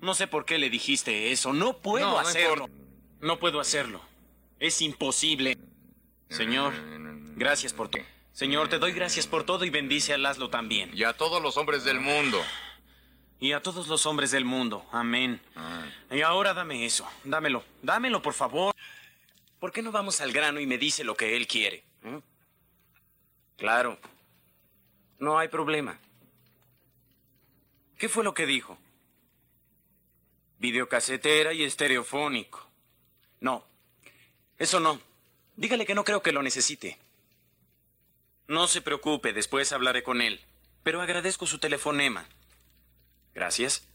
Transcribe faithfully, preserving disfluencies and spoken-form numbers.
No sé por qué le dijiste eso. No puedo No, no hacerlo. importa. No puedo hacerlo. Es imposible. Señor, gracias por todo. Señor, te doy gracias por todo y bendice a Laszlo también. Y a todos los hombres del mundo. Y a todos los hombres del mundo. Amén. Ah. Y ahora dame eso. Dámelo. Dámelo, por favor. ¿Por qué no vamos al grano y me dice lo que él quiere? ¿Eh? Claro. No hay problema. ¿Qué fue lo que dijo? Videocasetera y estereofónico. No. Eso no. Dígale que no creo que lo necesite. No se preocupe, después hablaré con él. Pero agradezco su telefonema. Gracias.